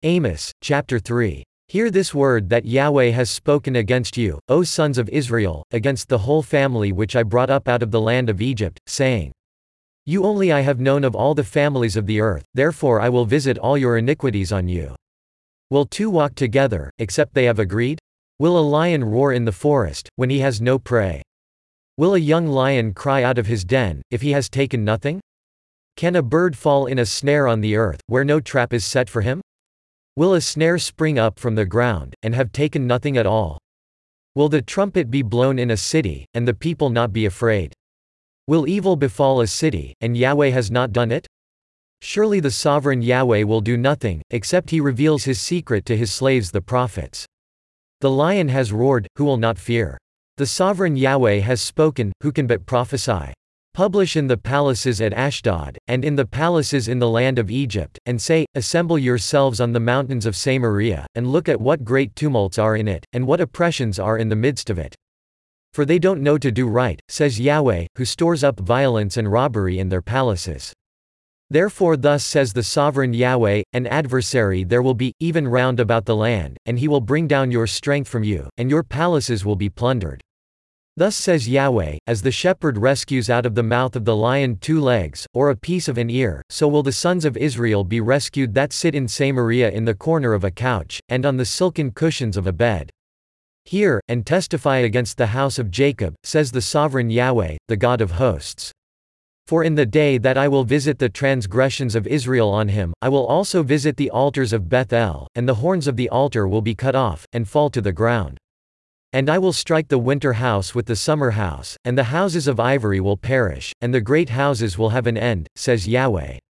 Amos, chapter 3. Hear this word that Yahweh has spoken against you, O sons of Israel, against the whole family which I brought up out of the land of Egypt, saying, You only I have known of all the families of the earth, therefore I will visit all your iniquities on you. Will two walk together, except they have agreed? Will a lion roar in the forest, when he has no prey? Will a young lion cry out of his den, if he has taken nothing? Can a bird fall in a snare on the earth, where no trap is set for him? Will a snare spring up from the ground, and have taken nothing at all? Will the trumpet be blown in a city, and the people not be afraid? Will evil befall a city, and Yahweh has not done it? Surely the sovereign Yahweh will do nothing, except he reveals his secret to his slaves the prophets. The lion has roared, who will not fear? The sovereign Yahweh has spoken, who can but prophesy? Publish in the palaces at Ashdod, and in the palaces in the land of Egypt, and say, Assemble yourselves on the mountains of Samaria, and look at what great tumults are in it, and what oppressions are in the midst of it. For they don't know to do right, says Yahweh, who stores up violence and robbery in their palaces. Therefore thus says the sovereign Yahweh, an adversary there will be, even round about the land, and he will bring down your strength from you, and your palaces will be plundered. Thus says Yahweh, as the shepherd rescues out of the mouth of the lion 2 legs, or a piece of an ear, so will the sons of Israel be rescued that sit in Samaria in the corner of a couch, and on the silken cushions of a bed. Hear, and testify against the house of Jacob, says the sovereign Yahweh, the God of hosts. For in the day that I will visit the transgressions of Israel on him, I will also visit the altars of Bethel, and the horns of the altar will be cut off, and fall to the ground. And I will strike the winter house with the summer house, and the houses of ivory will perish, and the great houses will have an end, says Yahweh.